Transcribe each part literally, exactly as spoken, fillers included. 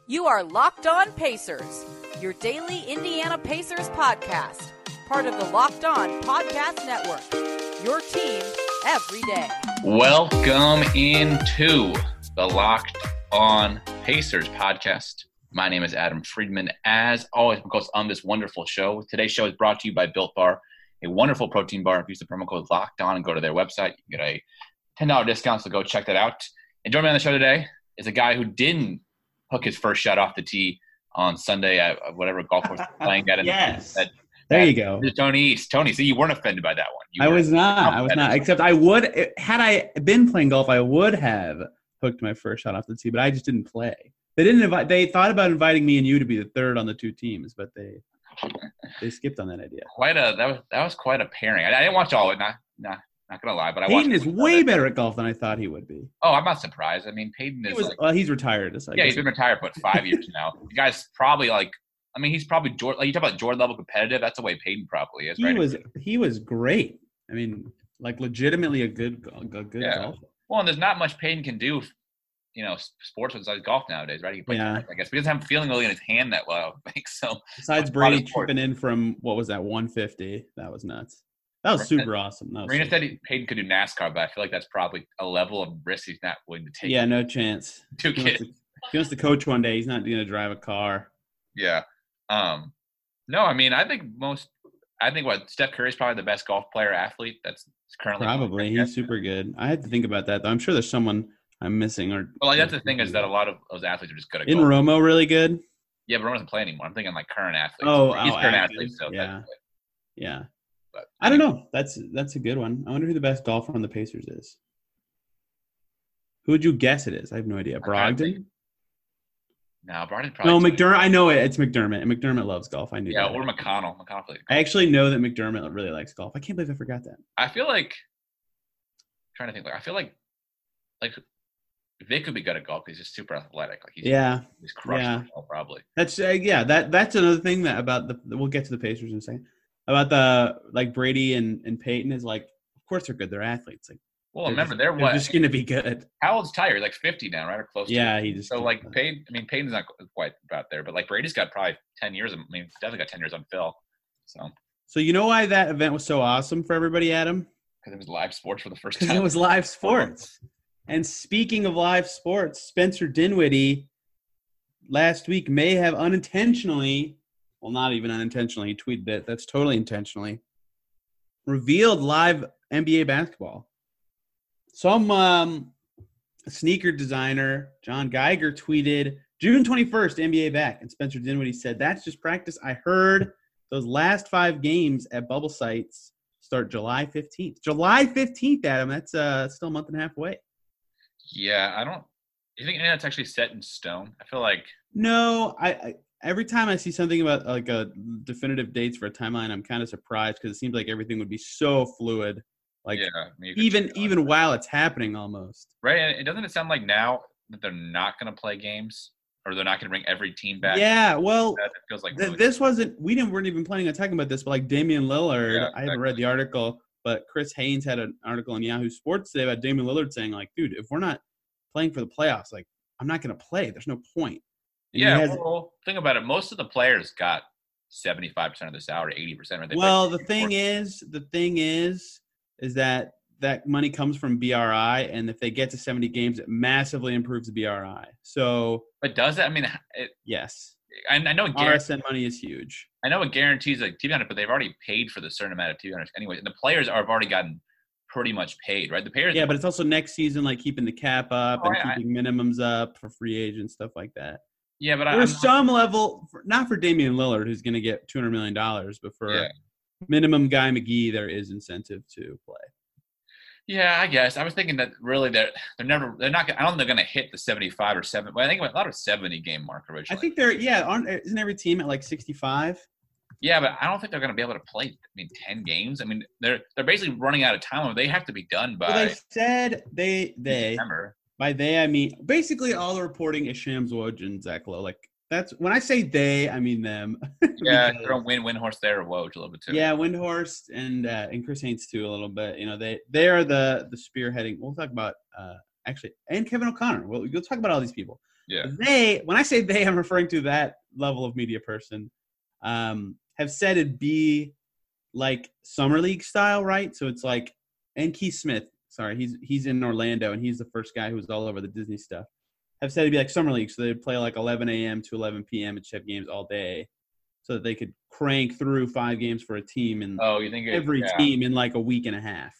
You are Locked On Pacers, your daily Indiana Pacers podcast, part of the Locked On Podcast Network, your team every day. Welcome into the Locked On Pacers podcast. My name is Adam Friedman. As always, because on this wonderful show, today's show is brought to you by Built Bar, a wonderful protein bar. If you use the promo code Locked On and go to their website, you can get a ten dollars discount, so go check that out. And joining me on the show today is a guy who didn't hook his first shot off the tee on Sunday at whatever golf course playing at. Yes. That, there that, you go. Tony East. Tony, see, you weren't offended by that one. You I were, was not. I was not. Except I would – had I been playing golf, I would have hooked my first shot off the tee, but I just didn't play. They didn't invite – they thought about inviting me and you to be the third on the two teams, but they they skipped on that idea. Quite a – that was that was quite a pairing. I, I didn't watch all of it. Not, not, not going to lie, but I watched Peyton is way better at golf than I thought he would be. Oh, I'm not surprised. I mean, Peyton is he was, like, well, he's retired. So yeah, he's been retired for five years now. The guy's probably like, I mean, he's probably Jordan. Like you talk about Jordan level competitive. That's the way Peyton probably is. He right? was he was great. I mean, like legitimately a good a good yeah. golfer. Well, and there's not much Peyton can do, you know, sports besides golf nowadays, right? He can play yeah. tennis, I guess, but he doesn't have feeling really in his hand that well. I think so. Besides Brady tripping in from what was that one fifty? That was nuts. That was super awesome. That was Marina so said he, Peyton could do NASCAR, but I feel like that's probably a level of risk he's not willing to take. Yeah, no chance. Two he kids. Wants to, he wants to coach one day. He's not going to drive a car. Yeah. Um. No, I mean, I think most. I think what Steph Curry is probably the best golf player athlete that's currently. Probably, he's super good. I had to think about that though. I'm sure there's someone I'm missing. Or well, like, that's the thing is that a lot of those athletes are just good at golf. golf. Isn't Romo really good? Yeah, but Romo doesn't play anymore. I'm thinking like current athletes. Oh, he's oh, current active. athlete. So yeah, yeah. But, I don't know. That's that's a good one. I wonder who the best golfer on the Pacers is. Who would you guess it is? I have no idea. Brogdon? No, Brogdon probably. No, McDermott. I know it. It's McDermott. And McDermott loves golf. I knew yeah, that. or McConnell. McConnell plays golf. I actually know that McDermott really likes golf. I can't believe I forgot that. I feel like I'm trying to think. Like I feel like like Vic would be good at golf because he's just super athletic. Like he's yeah, he's crushed yeah. Golf, probably. That's uh, yeah. That that's another thing that about the. We'll get to the Pacers in a second. About the like Brady and, and Peyton is like, of course they're good. They're athletes. Like, well, they're remember just, they're what? They're just gonna be good. How old's Tiger? Like fifty now, right? Or close. Yeah, to he just. So like Peyton. I mean, Peyton's not quite about there, but like Brady's got probably ten years. I mean, definitely got ten years on Phil. So. So you know why that event was so awesome for everybody, Adam? Because it was live sports for the first time. Because it was live sports. And speaking of live sports, Spencer Dinwiddie last week may have unintentionally, well, not even unintentionally, he tweeted it, that's totally intentionally, revealed live N B A basketball. Some um, sneaker designer, John Geiger, tweeted, June twenty-first, N B A back. And Spencer Dinwiddie said, that's just practice. I heard those last five games at bubble sites start July fifteenth. July fifteenth, Adam. That's uh, still a month and a half away. Yeah, I don't – you think any of that's actually set in stone? I feel like – No, I, I every time I see something about like a definitive dates for a timeline, I'm kind of surprised because it seems like everything would be so fluid. Like yeah, I mean, even even while it's happening almost. Right, and it doesn't it sound like now that they're not going to play games or they're not going to bring every team back? Yeah, well, that feels like th- really this wasn't – we didn't weren't even planning on talking about this, but like Damian Lillard, yeah, I haven't read the article, but Chris Haynes had an article in Yahoo Sports today about Damian Lillard saying like, dude, if we're not playing for the playoffs, like I'm not going to play. There's no point. And yeah, has, well, think about it. Most of the players got seventy-five percent of the salary, eighty percent. Right? Well, the thing is, the thing is, is that that money comes from B R I, and if they get to seventy games, it massively improves the B R I. So, but does that? I mean, it, yes. I, I know R S N money is huge. I know it guarantees like T V on it, but they've already paid for the certain amount of T V on it anyway, and the players are have already gotten pretty much paid, right? The players, yeah, but it's also next season, like keeping the cap up oh, and I, keeping minimums up for free agents, stuff like that. Yeah, but there's I'm, some level, for, not for Damian Lillard, who's going to get two hundred million dollars, but for yeah. minimum Guy McGee, there is incentive to play. Yeah, I guess I was thinking that really they're they're never they're not. I don't think they're going to hit the seventy-five or seven. Well, I think a lot of seventy game mark originally. I think they're yeah. Aren't isn't every team at like sixty-five? Yeah, but I don't think they're going to be able to play. I mean, ten games. I mean, they're they're basically running out of time. They have to be done by. Well, they said they they December. By they I mean basically all the reporting is Shams Woj and Zach Lowe. Like that's when I say they, I mean them. Yeah, throw Win Windhorst there or Woj a little bit too. Yeah, Windhorst and uh, and Chris Haynes too a little bit. You know, they they are the the spearheading. We'll talk about uh, actually and Kevin O'Connor. We'll we'll talk about all these people. Yeah. They, when I say they, I'm referring to that level of media person, um, have said it'd be like summer league style, right? So it's like, and Keith Smith, sorry, he's he's in Orlando, and he's the first guy who was all over the Disney stuff. Have said it'd be like summer league, so they'd play like eleven a.m. to eleven p.m. and have games all day, so that they could crank through five games for a team and oh, you think it, every yeah. team in like a week and a half.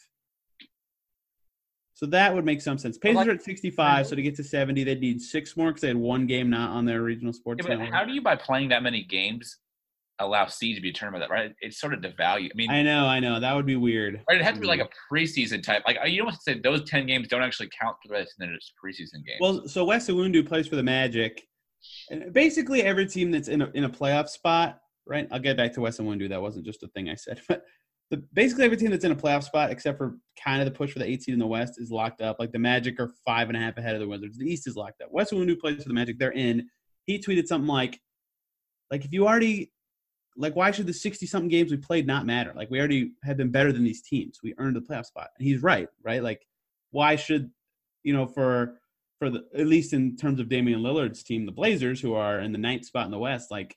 So that would make some sense. Pacers like, are at sixty-five, so to get to seventy, they'd need six more because they had one game not on their regional sports yeah, but network. How do you, by playing that many games, allow seeds to be determined that, right? It's sort of devalue. I mean, I know, I know. That would be weird. Right, it has to be like a preseason type. Like, you don't want to say those ten games don't actually count for the rest, and then it's preseason games. Well, so Wes Iwundu plays for the Magic. And basically, every team that's in a, in a playoff spot, right? I'll get back to Wes Iwundu. That wasn't just a thing I said. But the, basically, every team that's in a playoff spot, except for kind of the push for the eight seed in the West, is locked up. Like the Magic are five and a half ahead of the Wizards. The East is locked up. Wes Iwundu plays for the Magic. They're in. He tweeted something like, like if you already – like, why should the sixty-something games we played not matter? Like, we already have been better than these teams. We earned the playoff spot. And he's right, right? Like, why should, you know, for for the at least in terms of Damian Lillard's team, the Blazers, who are in the ninth spot in the West, like,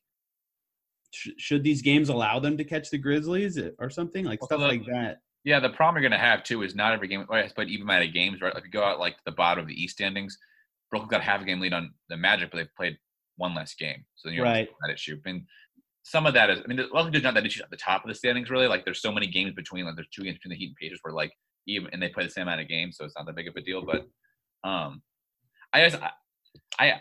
sh- should these games allow them to catch the Grizzlies or something? Like, Well, stuff the- like that. Yeah, the problem you're going to have, too, is not every game – I played even amount of games, right? Like, you go out, like, the bottom of the East standings, Brooklyn's got half a game lead on the Magic, but they've played one less game. So you're Right. that issue. And some of that is – I mean, luckily there's not that issue at the top of the standings, really. Like, there's so many games between – like, there's two games between the Heat and Pacers where, like, even – and they play the same amount of games, so it's not that big of a deal. But um, I guess – I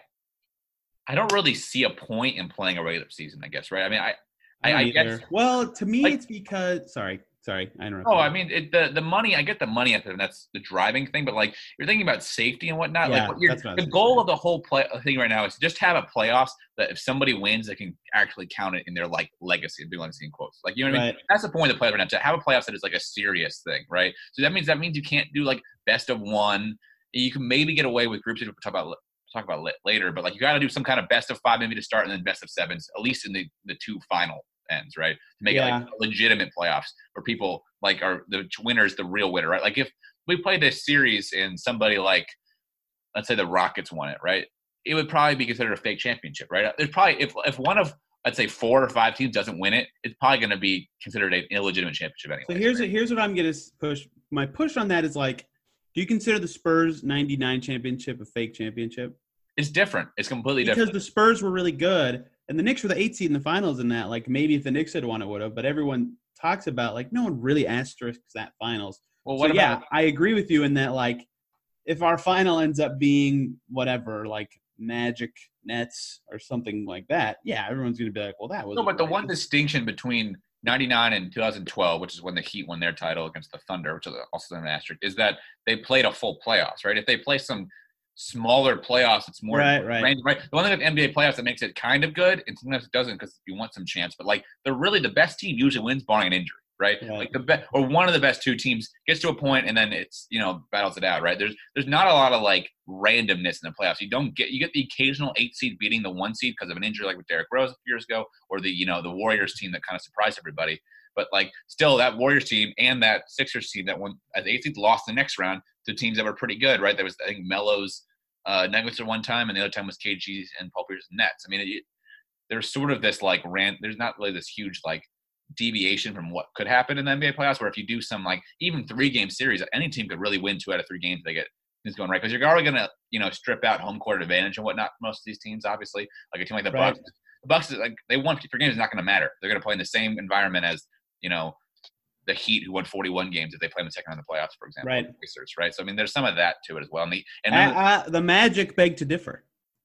I don't really see a point in playing a regular season, I guess, right? I mean, I – I, don't I either. guess – Well, to me, like- it's because – sorry. Sorry, I interrupted. Oh, you. I mean, it, the the money. I get the money after, and that's the driving thing. But like, you're thinking about safety and whatnot. Yeah, like, what you're, that's what I was the gonna goal say. of the whole play thing right now is to just have a playoffs that if somebody wins, they can actually count it in their like legacy. Big legacy in quotes. Like, you know what I mean? Right. That's the point of the playoffs right now. To have a playoffs that is like a serious thing, right? So that means that means you can't do like best of one. You can maybe get away with groups that we'll talk about talk about later, but like you got to do some kind of best of five maybe to start, and then best of sevens, at least in the the two final ends, right? To make Yeah. it like legitimate playoffs where people like are the winner's the real winner, right? Like if we played this series and somebody like, let's say the Rockets won it, right? It would probably be considered a fake championship, right? There's probably if if one of let's say four or five teams doesn't win it, it's probably going to be considered an illegitimate championship anyway. So here's right? here's what I'm going to push. My push on that is like, do you consider the Spurs ninety-nine championship a fake championship? It's different. It's completely Because different. the Spurs were really good, and the Knicks were the eight seed in the finals in that. Like, maybe if the Knicks had won, it would have. But everyone talks about, like, no one really asterisks that finals. Well, So, what yeah, about I agree with you in that, like, if our final ends up being whatever, like Magic Nets or something like that, yeah, everyone's going to be like, well, that was no? But the right. one distinction between ninety-nine and two thousand twelve, which is when the Heat won their title against the Thunder, which is also an asterisk, is that they played a full playoffs, right? If they play some smaller playoffs, it's more Right, right. random, right? The one thing with N B A playoffs that makes it kind of good, and sometimes it doesn't because you want some chance, but like they're really the best team usually wins barring an injury, right? Right. Like the best or one of the best two teams gets to a point and then it's, you know, battles it out, right? There's there's not a lot of like randomness in the playoffs. You don't get you get the occasional eight seed beating the one seed because of an injury like with Derrick Rose a few years ago, or the, you know, the Warriors team that kind of surprised everybody. But like still that Warriors team and that Sixers team that won as eight seed lost the next round to teams that were pretty good, right? There was I think Melo's uh, Nuggets at one time, and the other time was K G's and Paul Pierce's Nets. I mean, it, there's sort of this like rant. There's not really this huge like deviation from what could happen in the N B A playoffs. Where if you do some like even three game series, any team could really win two out of three games. They get things going right because you're already gonna you know strip out home court advantage and whatnot. Most of these teams, obviously, like a team like the Right. Bucks, the Bucks like they won fifty-three games. It's not going to matter. They're going to play in the same environment as you know the Heat, who won forty-one games if they play in the second round of the playoffs, for example. Right. Pacers, right. So I mean, there's some of that to it as well. And the and Uh, then, uh, the Magic beg to differ.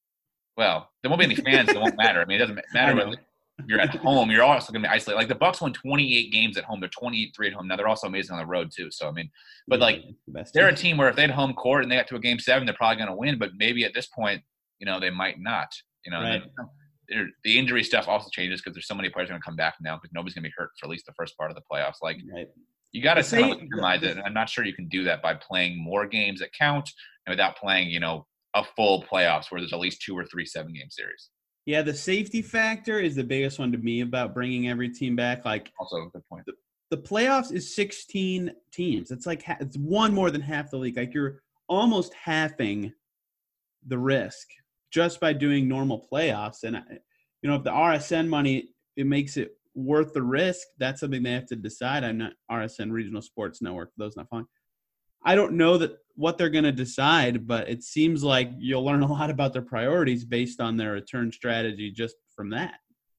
well, there won't be any fans. It won't matter. I mean, it doesn't I matter know. whether you're at home. You're also going to be isolated. Like the Bucks won twenty-eight games at home. They're twenty-eight three at home. Now they're also amazing on the road too. So I mean, but Yeah, like it's the best they're a team. team where if they had home court and they got to a game seven, they're probably going to win. But maybe at this point, you know, they might not. You know, and Right. then there- the injury stuff also changes because there's so many players going to come back now because nobody's going to be hurt for at least the first part of the playoffs. Like Right. you got to The kind of same- optimize the- it. And I'm not sure you can do that by playing more games that count and without playing, you know, a full playoffs where there's at least two or three seven game series. Yeah, the safety factor is the biggest one to me about bringing every team back. Like Also a good point. the playoffs is sixteen teams. It's like ha- it's one more than half the league. Like you're almost halving the risk just by doing normal playoffs. And, you know, if the R S N money, it makes it worth the risk, that's something they have to decide. I'm not R S N Regional Sports Network, for those not following. I don't know that what they're going to decide, but it seems like you'll learn a lot about their priorities based on their return strategy just from that.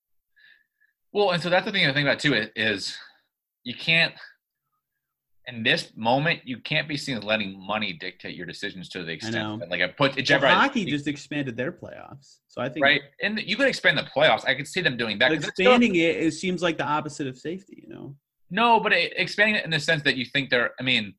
Well, and so that's the thing I think about too is you can't – in this moment, you can't be seen as letting money dictate your decisions to the extent that, like, I put it. Well, hockey just expanded their playoffs, so I think right, and you could expand the playoffs. I could see them doing that. But expanding it, it seems like the opposite of safety, you know. No, but it, expanding it in the sense that you think they're. I mean,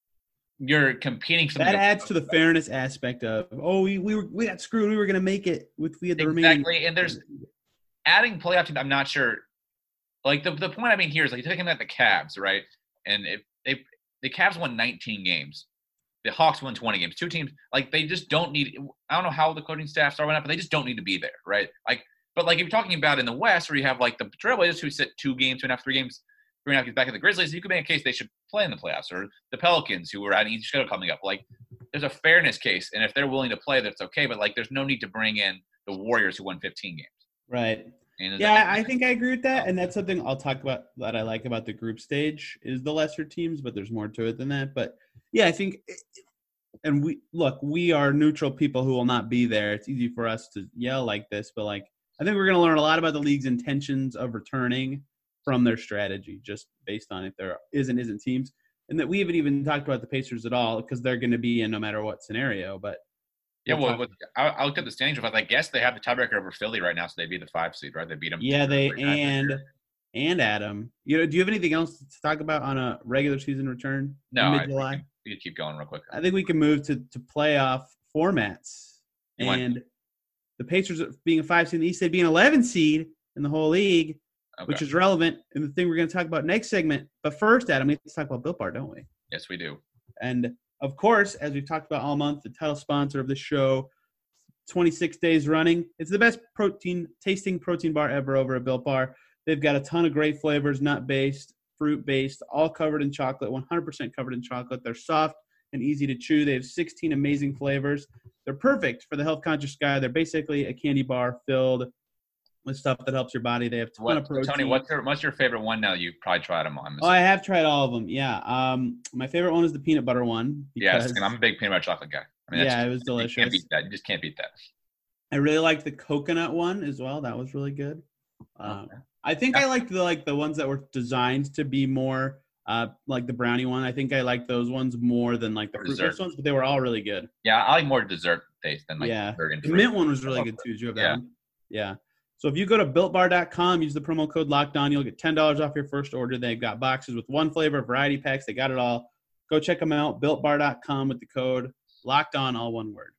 you're competing. For that adds to the fairness aspect of oh, we we were, we got screwed. We were going to make it with we had the exactly, remaining. Exactly, and there's adding playoff teams. I'm not sure. Like the the point I mean here is like you're taking at the Cavs, right? And if they the Cavs won nineteen games, the Hawks won twenty games. Two teams like they just don't need. I don't know how the coaching staffs are right now, but they just don't need to be there, right? Like, but like if you're talking about in the West, where you have like the Trailblazers who sit two games, two and a half, three games, three and a half games back at the Grizzlies, you could make a case they should play in the playoffs, or the Pelicans who are at each schedule coming up. Like, there's a fairness case, and if they're willing to play, that's okay. But like, there's no need to bring in the Warriors who won fifteen games. Right. Yeah, I think I agree with that, and that's something I'll talk about that I like about the group stage is the lesser teams, but there's more to it than that. But yeah, I think, and we look, we are neutral people who will not be there. It's easy for us to yell like this, but like I think we're going to learn a lot about the league's intentions of returning from their strategy, just based on if there is and isn't teams, and that we haven't even talked about the Pacers at all because they're going to be in no matter what scenario, but. Yeah, well, with, I, I looked at the standings. I guess they have the tiebreaker over Philly right now, so they'd be the five seed, right? They beat them. Yeah, they and and Adam. You know, do you have anything else to talk about on a regular season return? No, in mid-July? I, we could keep going real quick. I think we can move to, to playoff formats, You and want- the Pacers being a five seed in the East, they'd be an eleven seed in the whole league, Okay. which is relevant in the thing we're going to talk about next segment. But first, Adam, we have to talk about Built Bar, don't we? Yes, we do. And of course, as we've talked about all month, the title sponsor of the show. twenty-six days running. It's the best protein tasting protein bar ever over at Built Bar. They've got a ton of great flavors, nut-based, fruit-based, all covered in chocolate, one hundred percent covered in chocolate. They're soft and easy to chew. They have sixteen amazing flavors. They're perfect for the health-conscious guy. They're basically a candy bar filled with stuff that helps your body. They have a ton What, of protein. Tony, what's your what's your favorite one now? You've probably tried them on. Oh, I have tried all of them, yeah. Um, my favorite one is the peanut butter one. Yes, because- and I'm a big peanut butter chocolate guy. I mean, that's yeah, just- it was You delicious. can't beat that. You just can't beat that. I really liked the coconut one as well. That was really good. Um, Okay. I think I liked the like the ones that were designed to be more uh, like the brownie one. I think I liked those ones more than like the For fruit dessert. ones, but they were all really good. Yeah, I like more dessert taste than like Yeah. dessert and The fruit. mint one was really good too. Did you have that Yeah. one? Yeah. So if you go to built bar dot com, use the promo code LOCKEDON, you'll get ten dollars off your first order. They've got boxes with one flavor, variety packs. They got it all. Go check them out. built bar dot com with the code LOCKEDON, all one word.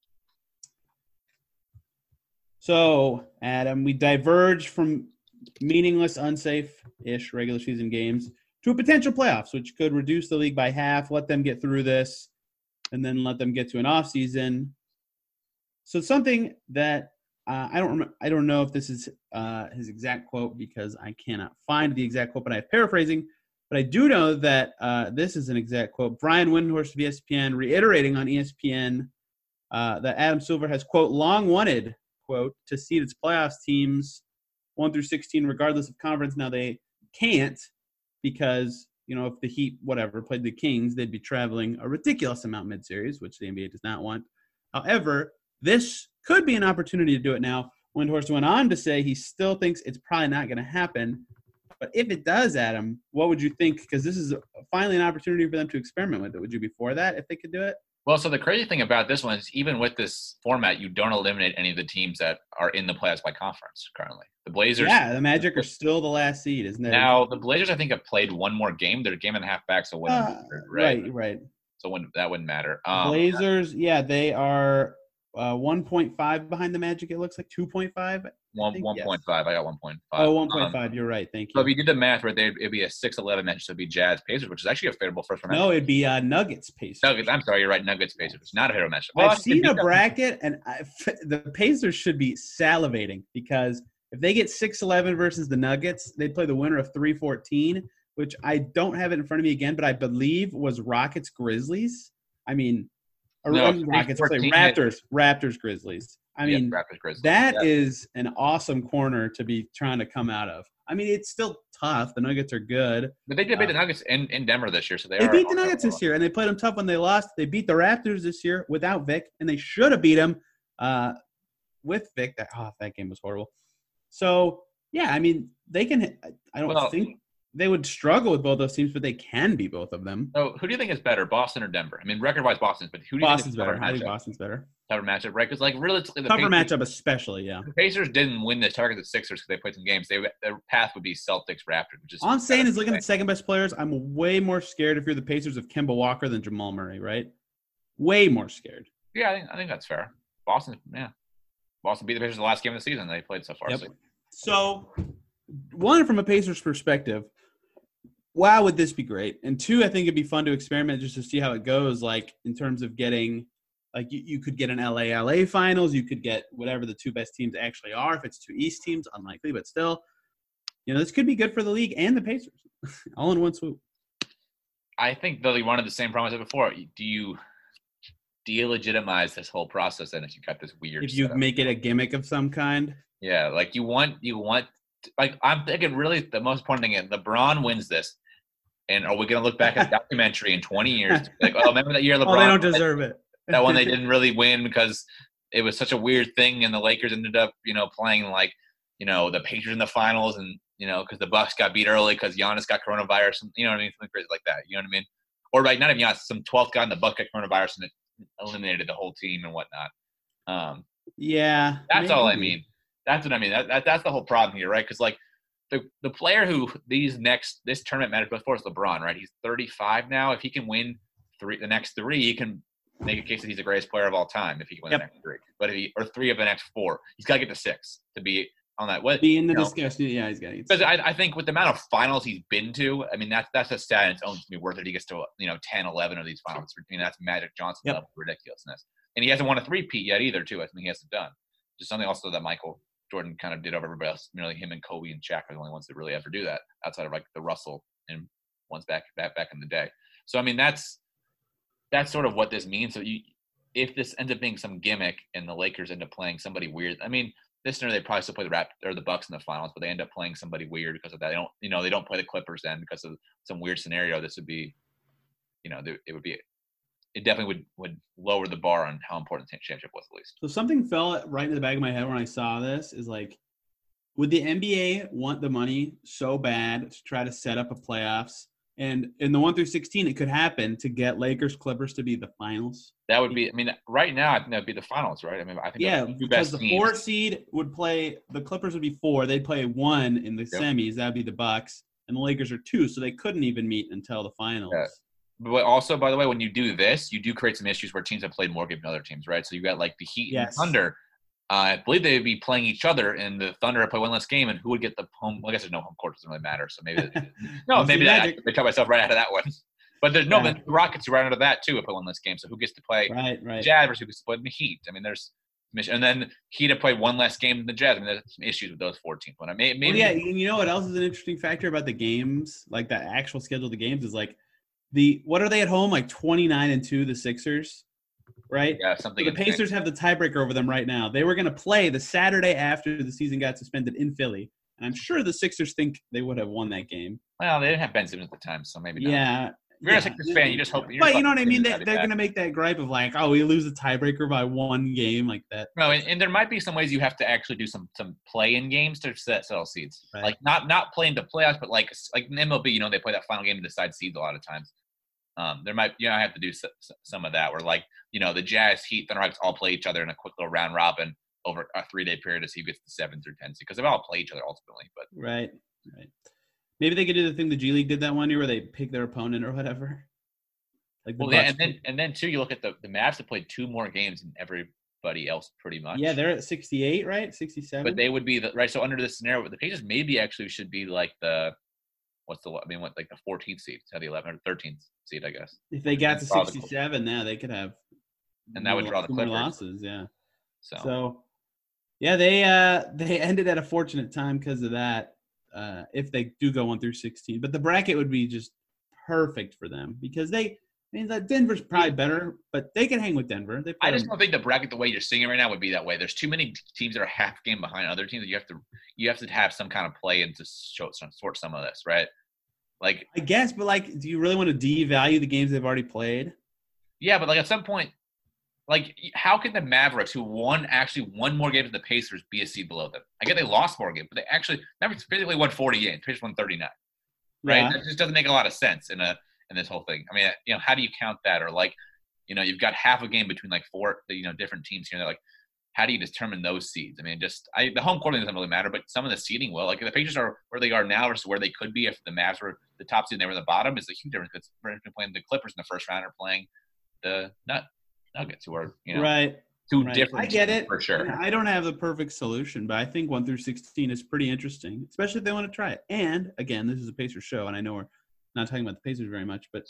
So, Adam, we diverge from meaningless, unsafe-ish regular season games to a potential playoffs, which could reduce the league by half, let them get through this, and then let them get to an off season. So something that uh, I don't rem- I don't know if this is uh, his exact quote because I cannot find the exact quote, but I'm paraphrasing. But I do know that uh, this is an exact quote. Brian Windhorst of E S P N reiterating on E S P N uh, that Adam Silver has, quote, long wanted, quote, to seed its playoffs teams one through sixteen, regardless of conference. Now they can't because, you know, if the Heat, whatever, played the Kings, they'd be traveling a ridiculous amount mid-series, which the N B A does not want. However, this could be an opportunity to do it now. Windhorst went on to say he still thinks it's probably not going to happen. But if it does, Adam, what would you think? Because this is finally an opportunity for them to experiment with it. Would you be for that if they could do it? Well, so the crazy thing about this one is even with this format, you don't eliminate any of the teams that are in the playoffs by conference currently. The Blazers. Yeah, the Magic are still the last seed, isn't it? Now, the Blazers, I think, have played one more game. They're a game and a half back, so it wouldn't Uh, matter, right? right, right. So when, that wouldn't matter. Um, Blazers, yeah, they are uh, one point five behind the Magic. It looks like two point five. one, think, one yes. point five. I got one point five. Oh, one point five. Um, You're right. Thank so you. if you did the math right there, it'd be a six eleven match. So it'd be Jazz Pacers, which is actually a favorable first round. No, it'd be uh, Nuggets Pacers. Nuggets. I'm sorry, you're right. Nuggets Pacers. It's not a favorable match. Well, I've it seen could a be- bracket, and I, the Pacers should be salivating because if they get six eleven versus the Nuggets, they'd play the winner of three fourteen, which I don't have it in front of me again, but I believe was Rockets Grizzlies. I mean, or No, um, Rockets. I'll say three fourteen Raptors. Raptors Grizzlies. I Yeah, mean, Raptors, Grizzlies. that Yeah. is an awesome corner to be trying to come out of. I mean, it's still tough. The Nuggets are good. But they did beat Uh, the Nuggets in, in Denver this year, so they, They are beat the on their Nuggets level. this year, and they played them tough when they lost. They beat the Raptors this year without Vic, and they should have beat them uh, with Vic. That oh, that game was horrible. So yeah, I mean, they can. I don't Well- think they would struggle with both those teams, but they can beat both of them. So who do you think is better, Boston or Denver? I mean, record-wise, Boston's, but who do you Boston's think is better. I think matchup? Boston's better. Tougher matchup, right? Because like realistically, the Tougher Pacers, matchup, especially. Yeah. the Pacers didn't win the target the Sixers because they played some games. They their path would be Celtics, Raptors, which is All I'm saying is, looking at the second best players, I'm way more scared if you're the Pacers of Kemba Walker than Jamal Murray, right? Way more scared. Yeah, I think, I think that's fair. Boston, yeah, Boston beat the Pacers the last game of the season they played so far. Yep. So So, one, from a Pacers perspective, wow, would this be great? And two, I think it'd be fun to experiment just to see how it goes, like in terms of getting, like you, you could get an L A L A finals, you could get whatever the two best teams actually are. If it's two East teams, unlikely, but still, you know, this could be good for the league and the Pacers, all in one swoop. I think though you wanted the same problem I said before. Do you delegitimize this whole process? And if you got this weird, If you setup? make it a gimmick of some kind. Yeah, like you want you want like I'm thinking really the most important thing is LeBron wins this, and are we gonna look back at the documentary in twenty years to be like, oh, remember that year LeBron? Oh, they don't deserve it. that one they didn't really win because it was such a weird thing, and the Lakers ended up you know playing like you know the Pacers in the finals, and you know because the Bucks got beat early because Giannis got coronavirus, and you know what I mean, something crazy like that. You know what I mean? Or like not even Giannis, some twelfth guy in the Bucks got coronavirus and it eliminated the whole team and whatnot. Um, Yeah. That's all I maybe. mean. That's what I mean. That, that that's the whole problem here, right? Because like the the player who these next this tournament matters both for is LeBron, right? He's thirty-five now. If he can win three the next three, he can make a case that he's the greatest player of all time if he can win Yep. the next three. But if he or three of the next four, he's got to get to six to be on that. What Be in the you know, discussion. Yeah, he's got to because I, I think with the amount of finals he's been to, I mean, that's that's a stat in its own to be worth it. He gets to, you know, ten, eleven of these finals. I mean, that's Magic Johnson Yep. level ridiculousness. And he hasn't won a three-peat yet either, too. I think he hasn't done. Just something also that Michael Jordan kind of did over everybody else. You know, like him and Kobe and Shaq are the only ones that really ever do that outside of, like, the Russell and ones back, back, back in the day. So, I mean, that's that's sort of what this means. So, you, if this ends up being some gimmick and the Lakers end up playing somebody weird, I mean – this year they probably still play the Rap or the Bucks in the finals, but they end up playing somebody weird because of that. They don't, you know, they don't play the Clippers then because of some weird scenario. This would be, you know, it would be, it definitely would would lower the bar on how important the championship was at least. So something fell right in the back of my head when I saw this is like, would the N B A want the money so bad to try to set up a playoffs? And in the one through sixteen, it could happen to get Lakers Clippers to be the finals. That would be, I mean, right now I think that would be the finals, right? I mean, I think Yeah, the two because best the teams. four seed would play the Clippers would be four. They'd play one in the Yep. semis. That would be the Bucks, and the Lakers are two, so they couldn't even meet until the finals. Yeah. But also, by the way, when you do this, you do create some issues where teams have played more games than other teams, right? So you got like the Heat Yes. and Thunder. Uh, I believe they would be playing each other, and the Thunder would play one less game, and who would get the home? Well, I guess there's no home court; doesn't really matter. So maybe no, Must be maybe that, Magic. I, I cut myself right out of that one. But there's no Yeah. the Rockets are right out of that too. Would play one less game, so who gets to play Right, right. Jazz versus who gets to play the Heat? I mean, there's and then Heat have played one less game than the Jazz. I mean, there's some issues with those four teams. But I may, Well, maybe yeah, and you know what else is an interesting factor about the games, like the actual schedule of the games, is like the what are they at home? Like twenty-nine and two, the Sixers, right? yeah, So something. the insane. Pacers have the tiebreaker over them right now. They were going to play the Saturday after the season got suspended in Philly, and I'm sure the Sixers think they would have won that game. Well, they didn't have Ben Simmons at the time, so maybe not. Yeah. If you're yeah. a Sixers fan, you just hope. You're But just you know what I hoping mean? They, Simmons they're got it going to back. make that gripe of like, oh, we lose the tiebreaker by one game like that. No, and, and there might be some ways you have to actually do some some play-in games to set settle seeds. Right. Like not not playing the playoffs, but like like in M L B, you know, they play that final game to decide seeds a lot of times. Um, there might you know I have to do s- s- some of that where like you know the Jazz, Heat, Thunder, Rockets all play each other in a quick little round robin over a three-day period to see who gets the seven through ten seed because they all play each other ultimately. But Right. Right. Maybe they could do the thing the G League did that one year where they pick their opponent or whatever. Like the well, yeah, Bucks and then pick- and then too, you look at the the Mavs have played two more games than everybody else pretty much. yeah, they're at sixty-eight, right? sixty-seven. But they would be the right. So under this scenario, the Pacers maybe actually should be like the what's the I mean what like the fourteenth seed, so the eleventh or thirteenth seed, I guess. If they got to Draw the- sixty-seven, now they could have And that would more- draw the two more Clippers. losses. Yeah. So, So, yeah, they uh they ended at a fortunate time because of that. Uh, if they do go one through sixteen, but the bracket would be just perfect for them because they I mean, that Denver's probably better, but they can hang with Denver. They I play just them- don't think the bracket, the way you're seeing it right now, would be that way. There's too many teams that are half game behind other teams that you have to you have to have some kind of play in to show, sort some of this, right? Like, I guess, but like, do you really want to devalue the games they've already played? yeah, but like at some point, like, how can the Mavericks, who won actually won more games than the Pacers, be a seed below them? I get they lost more games, but they actually Mavericks basically won forty games. Pacers won thirty-nine, right? Yeah. That just doesn't make a lot of sense in a in this whole thing. I mean, you know, how do you count that? Or like, you know, you've got half a game between like four, you know, different teams here. And they're like, how do you determine those seeds? I mean, just I, the home court doesn't really matter, but some of the seeding will. Like, if the Pacers are where they are now versus where they could be if the Mavs were the top seed and they were the bottom, is a huge difference. Because we're playing the Clippers in the first round or playing the Nut Nuggets, who are, you know, Right. two Right. different. I get teams it for sure. I don't have the perfect solution, but I think one through sixteen is pretty interesting, especially if they want to try it. And again, this is a Pacers show, and I know we're not talking about the Pacers very much, but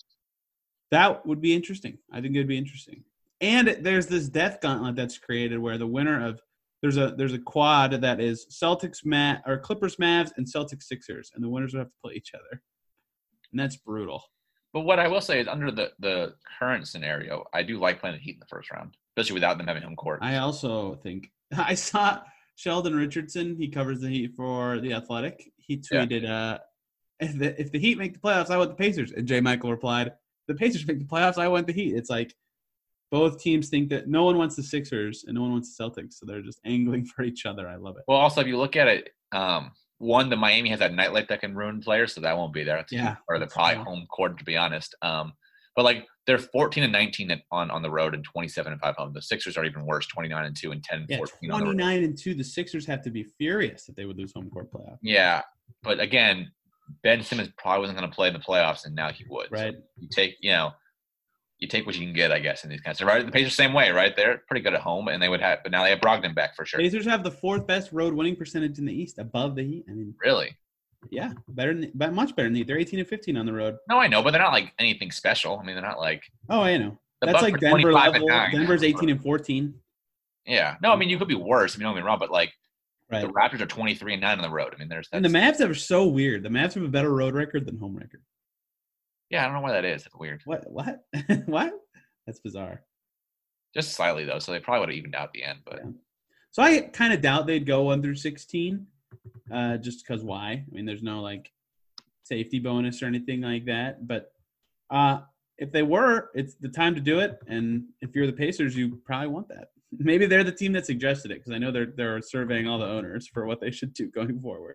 that would be interesting. I think it would be interesting. And there's this death gauntlet that's created where the winner of there's a there's a quad that is Celtics Ma or Clippers Mavs and Celtics Sixers, and the winners would have to play each other, and that's brutal. But what I will say is, under the, the current scenario, I do like playing the Heat in the first round, especially without them having home court. I also think I saw Sheldon Richardson. He covers the Heat for The Athletic. He tweeted, yeah. uh, if, the, if the Heat make the playoffs, I want the Pacers. And J. Michael replied, the Pacers make the playoffs, I want the Heat. It's like both teams think that no one wants the Sixers and no one wants the Celtics, so they're just angling for each other. I love it. Well, also, if you look at it, um, one, the Miami has that nightlight that can ruin players, so that won't be there. That's yeah. Or they're probably home court, to be honest. Um, but, like, they're fourteen and nineteen on, on the road and twenty-seven and five home. The Sixers are even worse, twenty-nine and two and ten and yeah, fourteen on the road. twenty-nine and two, the Sixers have to be furious if they would lose home court playoff. Yeah, but, again, Ben Simmons probably wasn't going to play in the playoffs, and now he would. Right. So you take, you know, you take what you can get, I guess, in these kinds of right. The Pacers same way, right? They're pretty good at home, and they would have, but now they have Brogdon back for sure. Pacers have the fourth best road winning percentage in the East, above the Heat. I mean, really? Yeah, better than, but much better than the Heat. They're eighteen and fifteen on the road. No, I know, but they're not like anything special. I mean, they're not like. Oh, I know. The That's Bucks like are Denver level. nine. Denver's eighteen and fourteen. Yeah, no, I mean you could be worse. I mean, don't get me wrong, but like right. the Raptors are twenty-three and nine on the road. I mean, there's. And the Mavs are so weird. The Mavs have a better road record than home record. Yeah, I don't know why that is. It's weird. What? What? What? That's bizarre. Just slightly though, so they probably would have evened out at the end. But yeah. So I kind of doubt they'd go one through sixteen, uh, just because why? I mean, there's no like safety bonus or anything like that. But uh, if they were, it's the time to do it. And if you're the Pacers, you probably want that. Maybe they're the team that suggested it because I know they're they're surveying all the owners for what they should do going forward.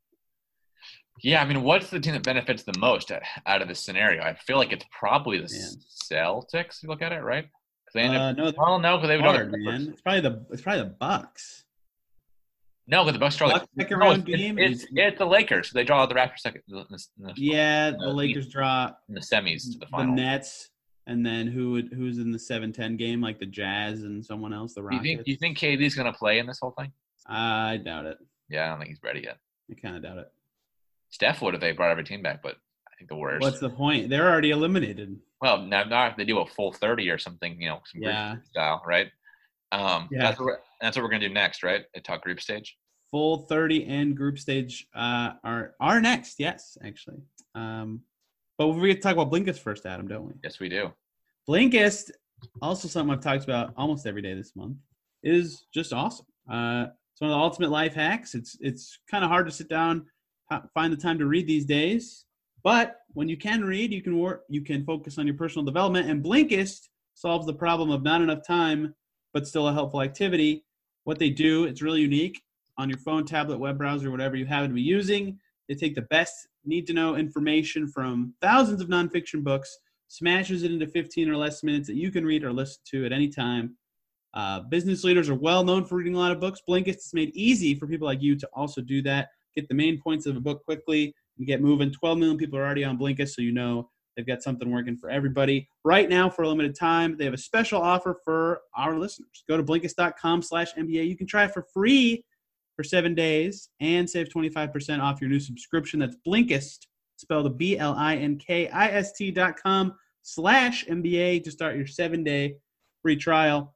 Yeah, I mean, what's the team that benefits the most out of this scenario? I feel like it's probably the man. Celtics. You look at it, right? They end uh, up, no, well, no, because they would hard, man. It's probably the it's probably the Bucks. No, because the Bucks draw Bucks like second no, round it's, game. It's, it's, it's the Lakers. They draw the Raptors second. In the, in the, yeah, the, the Lakers draw in the semis to the final. The Nets, and then who would who's in the seven ten game, like the Jazz and someone else, the Rockets. Do you think, do you think K D's going to play in this whole thing? I doubt it. Yeah, I don't think he's ready yet. I kind of doubt it. Steph would if they brought every team back, but I think the Warriors. What's the point? They're already eliminated. Well, now, now if they do a full thirty or something, you know, some yeah. group style, right? Um, yeah. That's what we're, that's what we're going to do next, right? At talk group stage. Full thirty and group stage uh, are are next. Yes, actually. Um, but we're going to talk about Blinkist first, Adam, don't we? Yes, we do. Blinkist, also something I've talked about almost every day this month, is just awesome. Uh, it's one of the ultimate life hacks. It's it's kind of hard to sit down, find the time to read these days. But when you can read, you can work. You can focus on your personal development. And Blinkist solves the problem of not enough time, but still a helpful activity. What they do, it's really unique. On your phone, tablet, web browser, whatever you happen to be using, they take the best need-to-know information from thousands of nonfiction books, smashes it into fifteen or less minutes that you can read or listen to at any time. Uh, business leaders are well known for reading a lot of books. Blinkist is made easy for people like you to also do that. Get the main points of a book quickly and get moving. twelve million people are already on Blinkist, so you know they've got something working for everybody. Right now, for a limited time, they have a special offer for our listeners. Go to Blinkist.com slash NBA. You can try it for free for seven days and save twenty-five percent off your new subscription. That's Blinkist, spelled B L I N K I S T dot com slash N B A to start your seven-day free trial.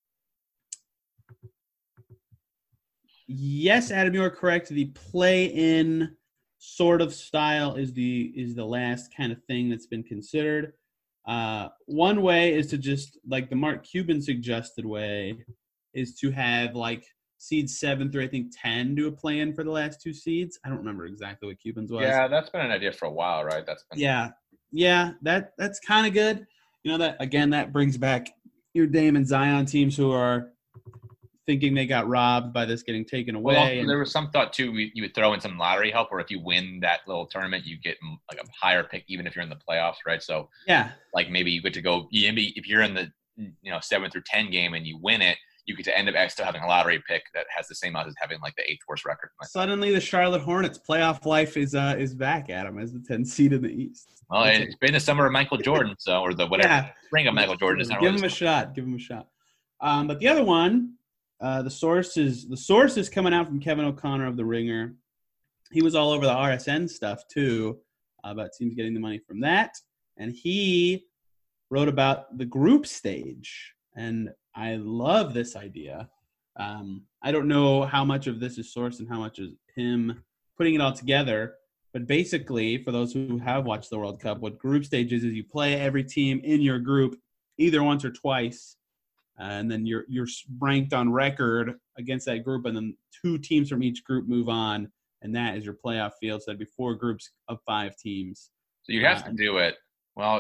Yes, Adam, you are correct. The play-in sort of style is the is the last kind of thing that's been considered. Uh, one way is to just, like the Mark Cuban suggested way, is to have like seeds seven through I think ten do a play-in for the last two seeds. I don't remember exactly what Cuban's was. Yeah, that's been an idea for a while, right? That's been- yeah, yeah. That that's kind of good. You know that again. That brings back your Dame and Zion teams who are thinking they got robbed by this getting taken away. Well, and, there was some thought too. You would throw in some lottery help, or if you win that little tournament, you get like a higher pick, even if you're in the playoffs, right? So yeah, like maybe you get to go. If you're in the you know seven through ten game and you win it, you get to end up still having a lottery pick that has the same odds as having like the eighth worst record. Suddenly, the Charlotte Hornets playoff life is uh, is back, Adam, as the tenth seed in the East. Well, That's it's it. been the summer of Michael Jordan, so or the whatever yeah. spring of Michael Jordan. Give really him a shot. Give him a shot. Um, but the other one, uh, the source is the source is coming out from Kevin O'Connor of The Ringer. He was all over the R S N stuff too, uh, about teams getting the money from that, and he wrote about the group stage. And I love this idea. Um, I don't know how much of this is sourced and how much is him putting it all together. But basically, for those who have watched the World Cup, what group stages is you play every team in your group either once or twice, uh, and then you're you're ranked on record against that group, and then two teams from each group move on, and that is your playoff field. So that'd be four groups of five teams. So you have uh, to do it. Well,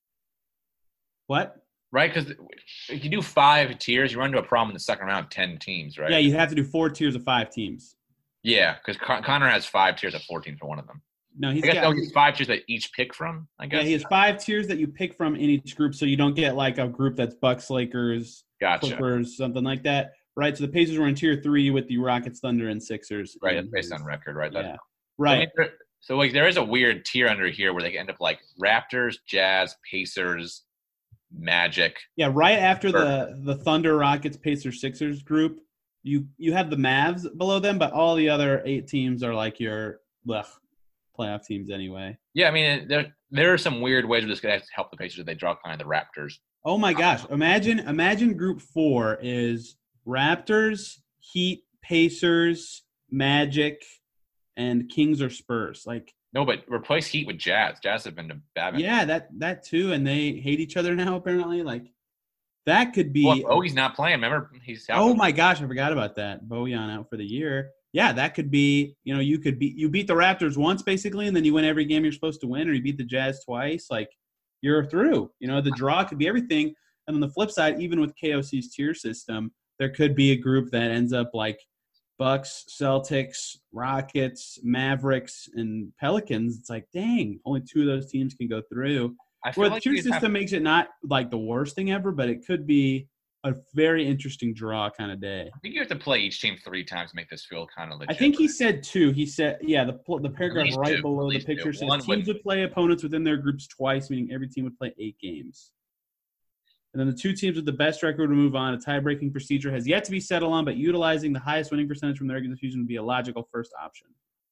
what? Right, because if you do five tiers, you run into a problem in the second round of ten teams, right? Yeah, you have to do four tiers of five teams. Yeah, because Con- Connor has five tiers of fourteen for one of them. No, he's I guess got he's five tiers that each pick from, I guess. Yeah, he has five tiers that you pick from in each group, so you don't get like a group that's Bucks, Lakers, gotcha. Clippers, something like that. Right, so the Pacers were in tier three with the Rockets, Thunder, and Sixers. Right, that's based on record, right? That, yeah, right. So, so like there is a weird tier under here where they end up like Raptors, Jazz, Pacers, Magic. Yeah, right after the the Thunder, Rockets, Pacers, Sixers group, you you have the Mavs below them, but all the other eight teams are like your ugh, playoff teams anyway. Yeah, I mean there there are some weird ways where this could have to help the Pacers if they draw kind of the Raptors. Oh my gosh! Imagine imagine Group Four is Raptors, Heat, Pacers, Magic, and Kings or Spurs. Like. No, but replace Heat with Jazz. Jazz have been a bad. Yeah, that that too, and they hate each other now. Apparently, like that could be. Well, oh, he's not playing. Remember, he's out. Oh my gosh, I forgot about that. Bojan out for the year. Yeah, that could be. You know, you could beat you beat the Raptors once basically, and then you win every game you're supposed to win, or you beat the Jazz twice. Like you're through. You know, the draw could be everything. And on the flip side, even with K O C's tier system, there could be a group that ends up like Bucks, Celtics, Rockets, Mavericks, and Pelicans. It's like, dang, only two of those teams can go through. I feel Well, like the tier you'd system have- makes it not like the worst thing ever, but it could be a very interesting draw kind of day. I think you have to play each team three times to make this feel kind of legit. I think he said two. He said, yeah, the the paragraph least right two. below At the least picture two. says One teams would- would play opponents within their groups twice, meaning every team would play eight games. And then the two teams with the best record would move on. A tie-breaking procedure has yet to be settled on, but utilizing the highest winning percentage from the regular season would be a logical first option.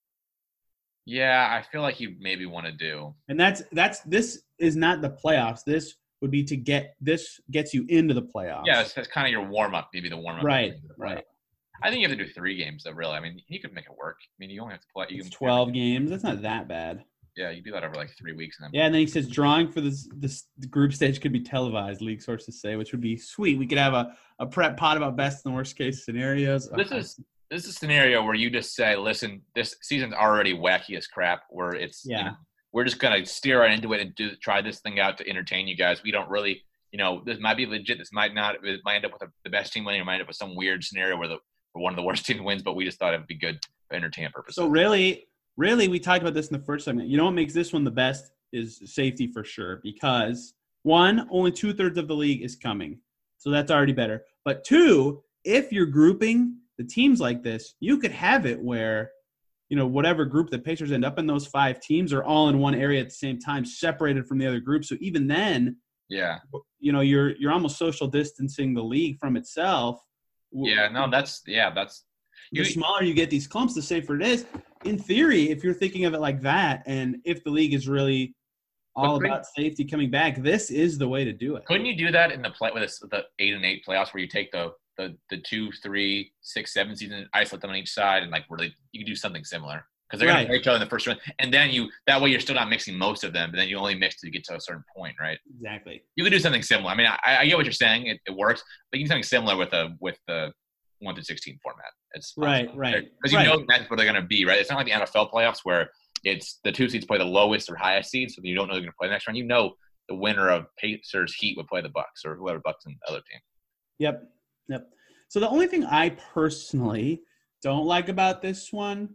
Yeah, I feel like you maybe want to do. And that's that's this is not the playoffs. This would be to get this gets you into the playoffs. Yeah, that's, that's kind of your warm-up, maybe the warm-up. Right, right. I think you have to do three games, though, really. I mean, you could make it work. I mean, you only have to play. You It's can twelve games. That's not that bad. Yeah, you do that over like three weeks. And then Yeah, and then he says drawing for this this group stage could be televised, league sources say, which would be sweet. We could have a, a prep pod about best and worst case scenarios. This is this is a scenario where you just say, listen, this season's already wacky as crap, where it's Yeah. you know, we're just gonna steer right into it and do try this thing out to entertain you guys. We don't really, you know, this might be legit. This might not. It might end up with a, the best team winning. It might end up with some weird scenario where the where one of the worst teams wins. But we just thought it would be good for entertainment purposes. So really, really, we talked about this in the first segment. You know what makes this one the best is safety for sure, because one, only two thirds of the league is coming, so that's already better. But two, if you're grouping the teams like this, you could have it where, you know, whatever group the Pacers end up in, those five teams are all in one area at the same time, separated from the other group. So even then, yeah, you know, you're you're almost social distancing the league from itself. Yeah, no, that's yeah, that's the you, smaller you get these clumps, the safer it is. In theory, if you're thinking of it like that, and if the league is really all But about safety coming back, this is the way to do it. Couldn't you do that in the play with this, the eight and eight playoffs, where you take the the the two, three, six, seven season, isolate them on each side, and like really you can do something similar? because they're Right. going to play each other in the first round. And then you that way you're still not mixing most of them, but then you only mix to get to a certain point, right? Exactly. You could do something similar. I mean, I, I get what you're saying. It, it works, but you can do something similar with a with the one through sixteen format. It's Right, right. because you right. know that's what they're going to be, right? It's not like the N F L playoffs where it's the two seeds play the lowest or highest seeds, so you don't know they're going to play the next round. You know the winner of Pacers Heat would play the Bucks or whoever Bucks and the other team. Yep. Yep. So the only thing I personally don't like about this one,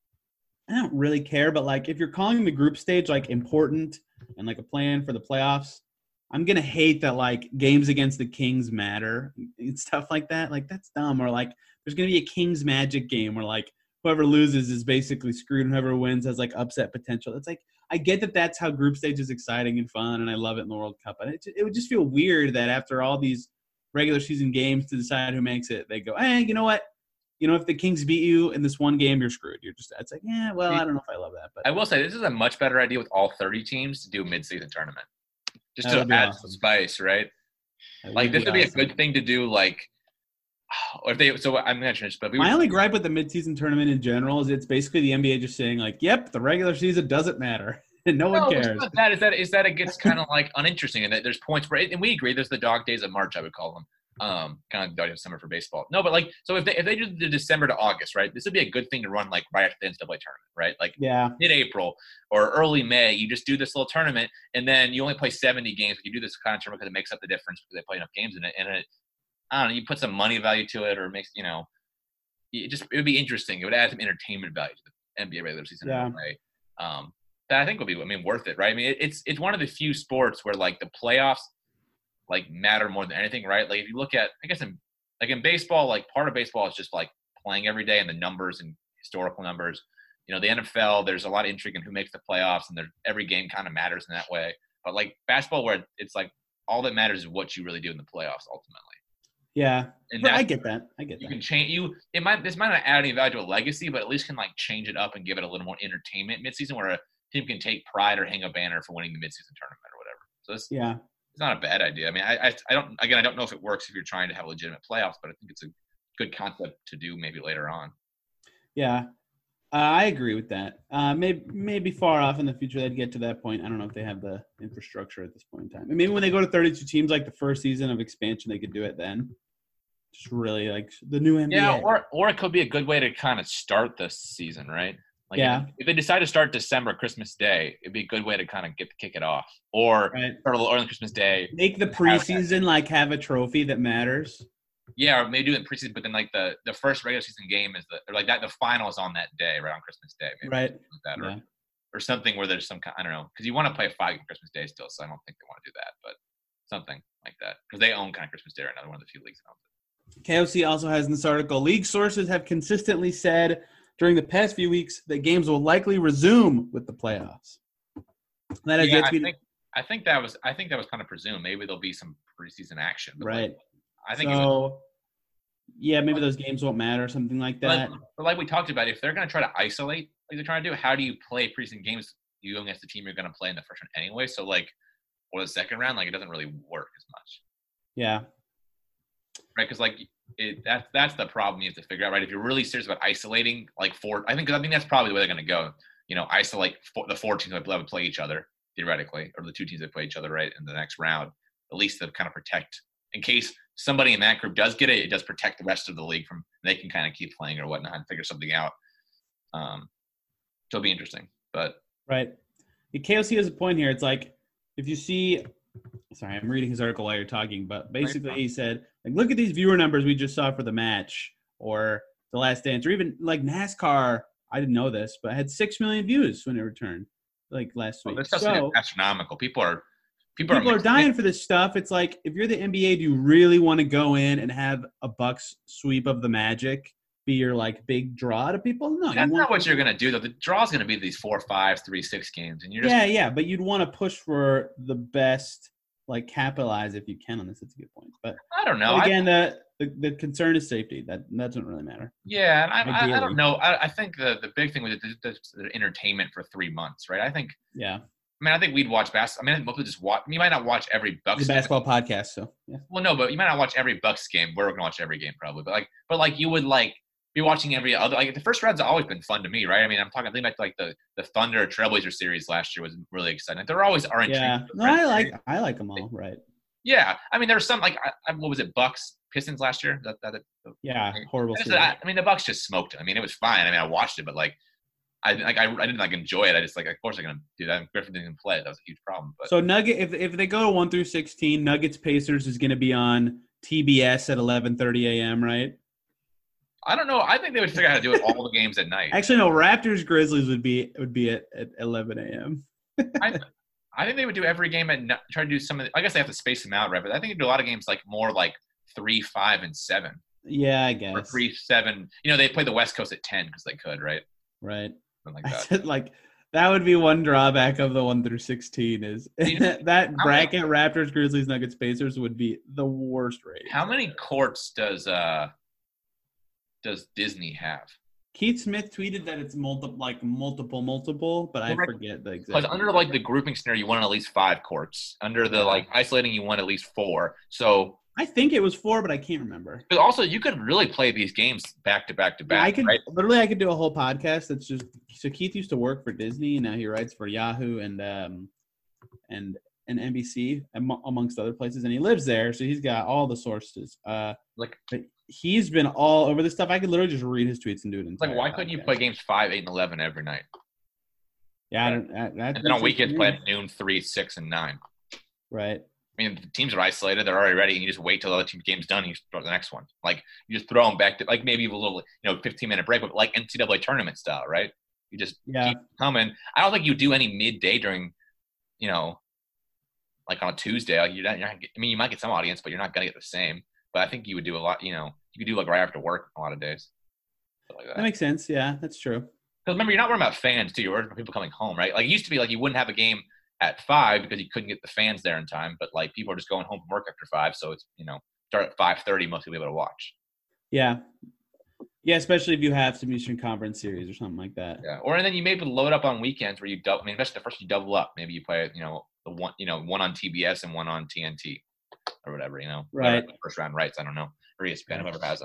I don't really care, but like if you're calling the group stage like important and like a plan for the playoffs, I'm gonna hate that like games against the Kings matter and stuff like that. Like that's dumb. Or like there's gonna be a Kings Magic game where like whoever loses is basically screwed and whoever wins has like upset potential. It's like I get that that's how group stage is exciting and fun, and I love it in the World Cup. But it it would just feel weird that after all these regular season games to decide who makes it, they go, hey, you know what? You know, if the Kings beat you in this one game, you're screwed. You're just, it's like, yeah, well, I don't know if I love that. But I will say this is a much better idea with all thirty teams to do a mid-season tournament, just That to would be add awesome. some spice, right? that Like this would be a awesome. good thing to do. Like, or if they, so I'm mentioning this, but we My were, only gripe with the midseason tournament in general is it's basically the N B A just saying like, yep, the regular season doesn't matter. And no one No, it's cares. not that is that is that it gets kind of like uninteresting, and that there's points where, and we agree, there's the dog days of March, I would call them, um, kind of like the dog days of summer for baseball. No, but like, so if they if they do the December to August, right, this would be a good thing to run like right after the N C double A tournament, right? Like Yeah. mid-April or early May, you just do this little tournament, and then you only play seventy games. But you do this kind of tournament because it makes up the difference because they play enough games in it, and it, I don't know, you put some money value to it, or makes you know, it just it would be interesting. It would add some entertainment value to the N B A regular season Yeah. in a way. Um, that I think would be, I mean, worth it, right? I mean, it, it's it's one of the few sports where like the playoffs like matter more than anything, right? Like if you look at, I guess in like in baseball, like part of baseball is just like playing every day and the numbers and historical numbers. You know, the N F L, there's a lot of intrigue in who makes the playoffs, and there every game kind of matters in that way. But like basketball, where it's like all that matters is what you really do in the playoffs ultimately. Yeah. And But I that's- get that. I get You that. can change you. It might this might not add any value to a legacy, but at least can like change it up and give it a little more entertainment midseason, where a team can take pride or hang a banner for winning the midseason tournament or whatever. So it's, Yeah. it's not a bad idea. I mean, I, I I don't again I don't know if it works if you're trying to have legitimate playoffs, but I think it's a good concept to do maybe later on. Yeah. Uh, I agree with that. Uh, maybe maybe far off in the future they'd get to that point. I don't know if they have the infrastructure at this point in time. And maybe when they go to thirty-two teams, like the first season of expansion, they could do it then. Just really like the new N B A. Yeah, or or it could be a good way to kind of start the season, right? Like Yeah. if, if they decide to start December, Christmas Day, it'd be a good way to kind of get kick it off, or Right. start a little early on Christmas Day. Make the preseason like have a trophy that matters. Yeah, or maybe do it in preseason, but then like the, the first regular season game is the or like that the final is on that day, right on Christmas Day, maybe Right. something like that, or, Yeah. or something where there's some kind I don't know, because you want to play a five game Christmas Day still, so I don't think they want to do that, but something like that because they own kind of Christmas Day right now. They're one of the few leagues that owns it. K O C also has in this article, league sources have consistently said during the past few weeks that games will likely resume with the playoffs. That has Yeah, yet I to be think I think that was I think that was kind of presumed. Maybe there'll be some preseason action, but right. like, I think. it's- So, yeah, maybe those games won't matter, something like that. But, but like we talked about, if they're going to try to isolate, like they're trying to do, how do you play preseason games? You go against the team you're going to play in the first round anyway. So like, or the second round, like it doesn't really work as much, Yeah. right? Because like it, that's that's the problem you have to figure out, right? If you're really serious about isolating, like four, I think I think that's probably the way they're going to go. You know, isolate four, the four teams that would play each other theoretically, or the two teams that play each other right in the next round, at least to kind of protect in case somebody in that group does get it. It does protect the rest of the league from they can kind of keep playing or whatnot and figure something out. Um, so it'll be interesting, but Right. The K O C has a point here. It's like if you see – sorry, I'm reading his article while you're talking, but basically he said, like, look at these viewer numbers we just saw for the match or The Last Dance, or even like NASCAR. I didn't know this, but had six million views when it returned like last well, week. this stuff's So astronomical. People are people, people are dying for this stuff. It's like if you're the N B A, do you really want to go in and have a Bucks sweep of the Magic be your like big draw to people? No, That's you not want what you're gonna do though. The draw's gonna be these four, five, three, six games, and you're just yeah, yeah, but you'd want to push for the best, like capitalize if you can on this. That's a good point. But, I don't know. but I- again, the, the the concern is safety. That that doesn't really matter. Yeah, and I, I, I Ideally. don't know. I, I think the, the big thing with it is the, the entertainment for three months, right? I think. Yeah, I mean, I think we'd watch basketball. I mean, I think most people just watch. You might not watch every Bucks. it's a game. basketball podcast, so yeah. Well, no, but you might not watch every Bucks game. We're gonna watch every game probably, but like, but like you would like be watching every other. Like the first round's always been fun to me, right? I mean, I'm talking. I think back to like the the Thunder Trailblazer series last year was really exciting. There always are intriguing. Yeah, no, I like I like them all. Right. Yeah, I mean, there's some like I, what was it, Bucks Pistons last year? That, that, that yeah, horrible. I, I mean, the Bucks just smoked it. I mean, it was fine. I mean, I watched it, but like, I like I, I didn't like enjoy it. I just like, of course, I'm gonna do that. Griffin didn't play. That was a huge problem. But so Nugget, if if they go to one through sixteen, Nuggets Pacers is going to be on T B S at eleven thirty a.m. Right? I don't know. I think they would figure out how to do it all the games at night. Actually, no. Raptors Grizzlies would be would be at, at eleven a.m. I, I think they would do every game and try to do some of the, I guess they have to space them out, right? But I think they do a lot of games like more like three, five, and seven. Yeah, I guess. Or three, seven. You know, they play the West Coast at ten because they could, right? Right. Something I like that. said, like that would be one drawback of the one through sixteen is that bracket Raptors, Grizzlies, Nuggets, Pacers would be the worst rating. How many courts does uh does Disney have? Keith Smith tweeted that it's multiple, like multiple, multiple, but I right. forget the exact. Because under like the grouping scenario, you want at least five courts. Under the like isolating, you want at least four. So I think it was four, but I can't remember. But also, you could really play these games back to back to back. Yeah, I could right? literally, I could do a whole podcast that's just. So Keith used to work for Disney, and now he writes for Yahoo and um, and and N B C amongst other places, and he lives there, so he's got all the sources. Uh, like. But he's been all over this stuff. I could literally just read his tweets and do it. Like, why couldn't you play games five, eight, and eleven every night? Yeah, I don't, that, that, and then on weekends, play at noon, three, six, and nine. Right. I mean, the teams are isolated; they're already ready, and you just wait till the other team's game's done, and you start the next one. Like you just throw them back to like maybe a little, you know, fifteen minute break, but like N C double A tournament style, right? You just yeah. keep coming. I don't think you do any midday during, you know, like on a Tuesday. Like you're not, you're not. I mean, you might get some audience, but you're not gonna get the same. But I think you would do a lot. You know. You could do like right after work a lot of days. Like that. that makes sense. Yeah, that's true. Because remember, you're not worrying about fans too. You're worried about people coming home, right? Like it used to be like you wouldn't have a game at five because you couldn't get the fans there in time. But like people are just going home from work after five, so it's you know start at five thirty. Most people will be able to watch. Yeah, yeah, especially if you have some Eastern Conference series or something like that. Yeah, or and then you maybe load up on weekends where you double. I mean, especially the first you double up. Maybe you play you know the one you know one on T B S and one on T N T or whatever. You know, right? First round rights. I don't know. Or E S P N, whoever has them.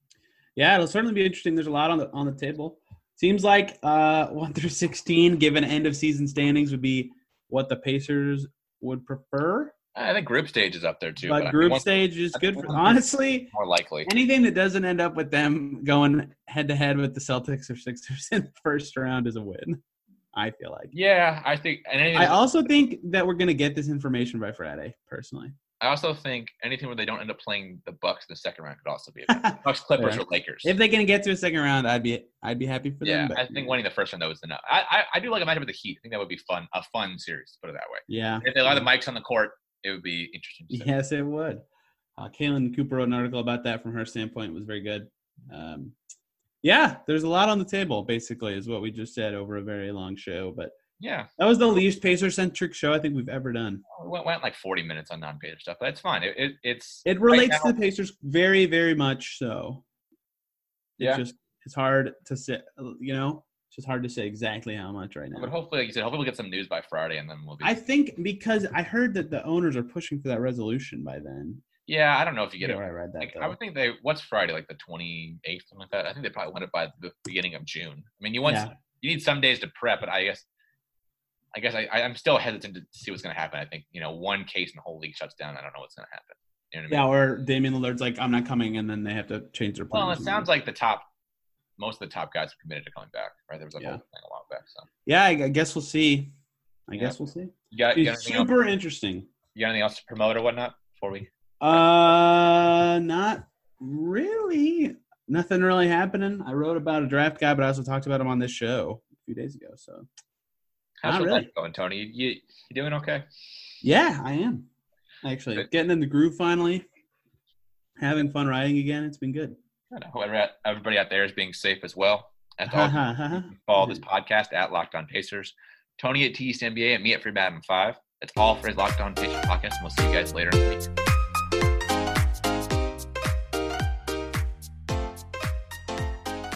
Yeah, it'll certainly be interesting. There's a lot on the on the table. Seems like uh, one through sixteen, given end of season standings, would be what the Pacers would prefer. I think group stage is up there too. But, but group I mean, stage is good for honestly. More likely. Anything that doesn't end up with them going head to head with the Celtics or Sixers in the first round is a win. I feel like. Yeah, I think. And I also think that we're gonna get this information by Friday, personally. I also think anything where they don't end up playing the Bucks in the second round could also be a Bucks, Clippers, yeah. or Lakers. If they can get to a second round, I'd be I'd be happy for yeah, them. Yeah, I think winning the first round though is enough. I, I I do like a matchup with the Heat. I think that would be fun, a fun series. Put it that way. Yeah. If they allow the mics on the court, it would be interesting. To yes, it would. Uh, Kaylin Cooper wrote an article about that from her standpoint. It was very good. Um, yeah, there's a lot on the table. Basically, is what we just said over a very long show, but. Yeah. That was the least Pacer-centric show I think we've ever done. We went, went like forty minutes on non-Pacer stuff, but it's fine. It, it it's It relates right now, to the Pacers very, very much so. It's yeah. just it's hard to say, you know, it's just hard to say exactly how much right now. But hopefully, like you said, hopefully we'll get some news by Friday, and then we'll be. I think because I heard that the owners are pushing for that resolution by then. Yeah, I don't know if you get yeah, it. I read that. Like, though. I would think they. What's Friday? Like the twenty-eighth, something like that. I think they probably want it by the beginning of June. I mean, you want Yeah. you need some days to prep, but I guess. I guess I, I'm still hesitant to see what's going to happen. I think, you know, one case and the whole league shuts down. I don't know what's going to happen. You know what I mean? Yeah, or Damian Lillard's like, I'm not coming, and then they have to change their plans. Well, it sounds like the top, most of the top guys are committed to coming back, right? There was a Yeah. whole thing a while back. So Yeah, I, I guess we'll see. I Yeah. guess we'll see. you got, you got It's anything super else? interesting. You got anything else to promote or whatnot before we? Uh, not really. Nothing really happening. I wrote about a draft guy, but I also talked about him on this show a few days ago. So. How's Not your really. life going, Tony? You, you you doing okay? Yeah, I am. Actually, Good. getting in the groove finally. Having fun writing again. It's been good. I hope everybody- everybody out there is being safe as well. As always, follow this podcast at Locked On Pacers. Tony at T East N B A and me at Free Madden five. That's all for his Locked On Pacers podcast, and we'll see you guys later in the week.